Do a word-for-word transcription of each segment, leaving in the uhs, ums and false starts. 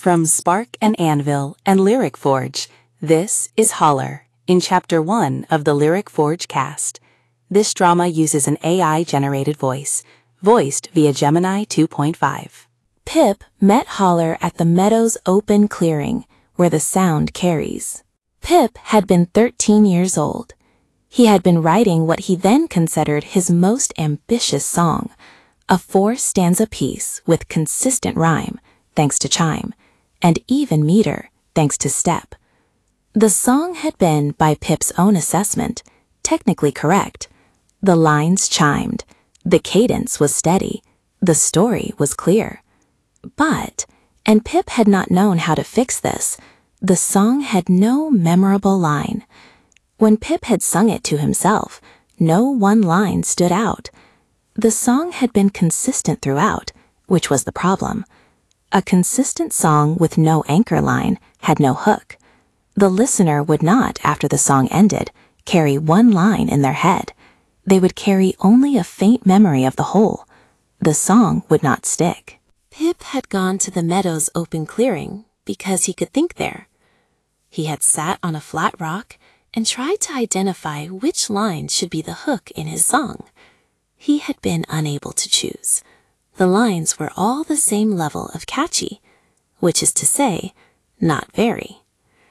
From Spark and Anvil and Lyric Forge, this is Holler, in Chapter one of the Lyric Forge cast. This drama uses an A I-generated voice, voiced via Gemini two point five. Pip met Holler at the meadow's open clearing, where the sound carries. Pip had been thirteen years old. He had been writing what he then considered his most ambitious song, a four-stanza piece with consistent rhyme, thanks to chime, and even meter, thanks to step. The song had been, by Pip's own assessment, technically correct. The lines chimed, the cadence was steady, the story was clear. But, and Pip had not known how to fix this, the song had no memorable line. When Pip had sung it to himself, no one line stood out. The song had been consistent throughout, which was the problem. A consistent song with no anchor line had no hook. The listener would not, after the song ended, carry one line in their head. They would carry only a faint memory of the whole. The song would not stick. Pip had gone to the meadow's open clearing because he could think there. He had sat on a flat rock and tried to identify which line should be the hook in his song. He had been unable to choose. The lines were all the same level of catchy, which is to say, not very.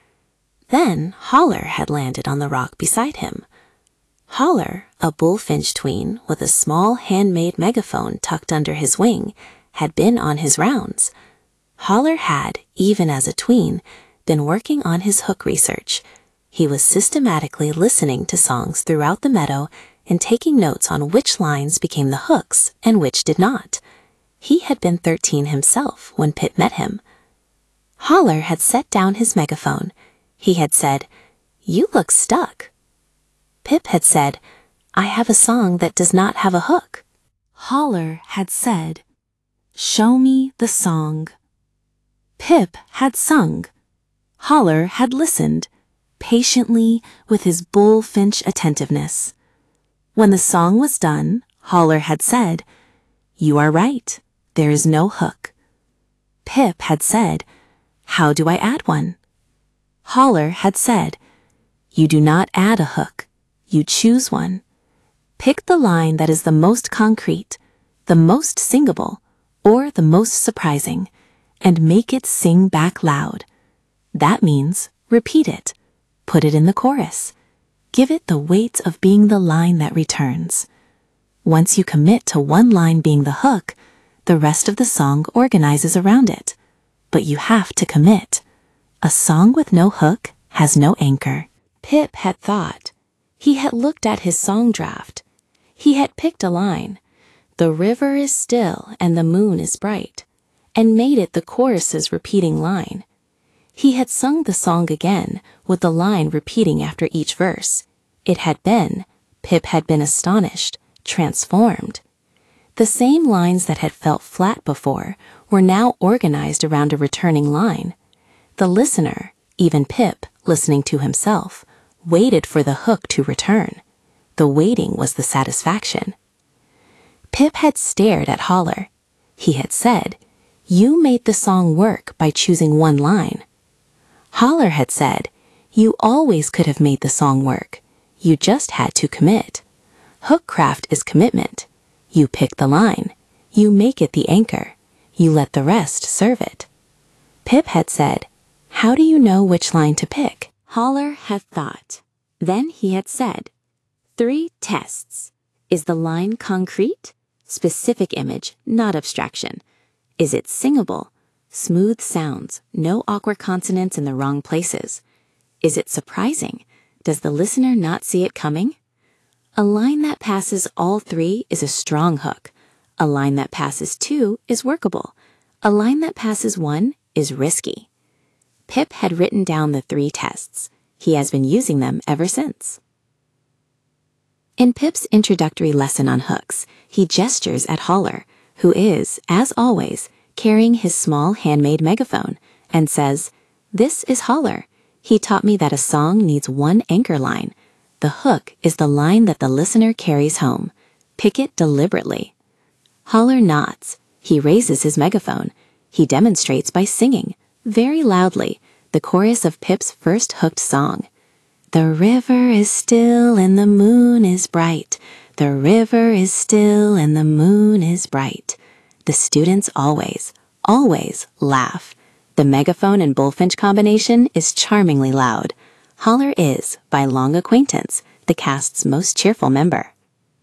Then Holler had landed on the rock beside him. Holler, a bullfinch tween with a small handmade megaphone tucked under his wing, had been on his rounds. Holler had, even as a tween, been working on his hook research. He was systematically listening to songs throughout the meadow and taking notes on which lines became the hooks and which did not. He had been thirteen himself when Pip met him. Holler had set down his megaphone. He had said, "You look stuck." Pip had said, "I have a song that does not have a hook." Holler had said, "Show me the song." Pip had sung. Holler had listened, patiently with his bullfinch attentiveness. When the song was done, Holler had said, "You are right, there is no hook." Pip had said, "How do I add one?" Holler had said, "You do not add a hook, you choose one. Pick the line that is the most concrete, the most singable, or the most surprising, and make it sing back loud. That means repeat it, put it in the chorus, give it the weight of being the line that returns. Once you commit to one line being the hook, the rest of the song organizes around it. But you have to commit. A song with no hook has no anchor." Pip had thought. He had looked at his song draft. He had picked a line, "The river is still and the moon is bright," and made it the chorus's repeating line. He had sung the song again, with the line repeating after each verse. It had been, Pip had been astonished, transformed. The same lines that had felt flat before were now organized around a returning line. The listener, even Pip, listening to himself, waited for the hook to return. The waiting was the satisfaction. Pip had stared at Holler. He had said, "You made the song work by choosing one line." Holler had said, "You always could have made the song work. You just had to commit. Hookcraft is commitment. You pick the line. You make it the anchor. You let the rest serve it." Pip had said, "How do you know which line to pick?" Holler had thought. Then he had said, "Three tests. Is the line concrete? Specific image, not abstraction. Is it singable? Smooth sounds, no awkward consonants in the wrong places. Is it surprising? Does the listener not see it coming? A line that passes all three is a strong hook. A line that passes two is workable. A line that passes one is risky." Pip had written down the three tests. He has been using them ever since. In Pip's introductory lesson on hooks, he gestures at Holler, who is, as always, carrying his small handmade megaphone, and says, "This is Holler. He taught me that a song needs one anchor line. The hook is the line that the listener carries home. Pick it deliberately." Holler nods. He raises his megaphone. He demonstrates by singing, very loudly, the chorus of Pip's first hooked song. The river is still and the moon is bright. The river is still and the moon is bright. The students always, always laugh. The megaphone and bullfinch combination is charmingly loud. Holler is, by long acquaintance, the cast's most cheerful member.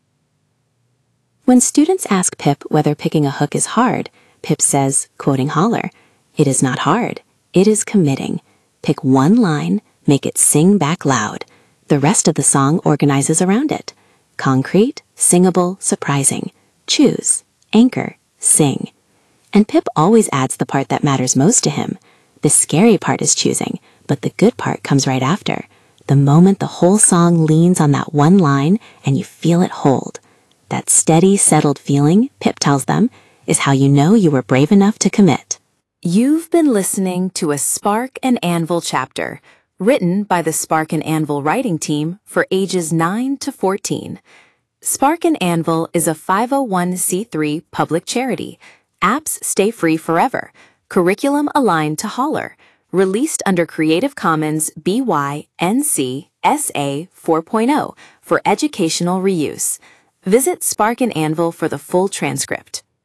When students ask Pip whether picking a hook is hard, Pip says, quoting Holler, "It is not hard. It is committing. Pick one line, make it sing back loud. The rest of the song organizes around it. Concrete, singable, surprising. Choose, anchor, sing." And Pip always adds the part that matters most to him. The scary part is choosing, but the good part comes right after. The moment the whole song leans on that one line and you feel it hold. That steady, settled feeling, Pip tells them, is how you know you were brave enough to commit. You've been listening to a Spark and Anvil chapter, written by the Spark and Anvil writing team for ages nine to fourteen. Spark and Anvil is a five oh one c three public charity. Apps stay free forever. Curriculum aligned to Holler. Released under Creative Commons B Y N C S A four point oh for educational reuse. Visit Spark and Anvil for the full transcript.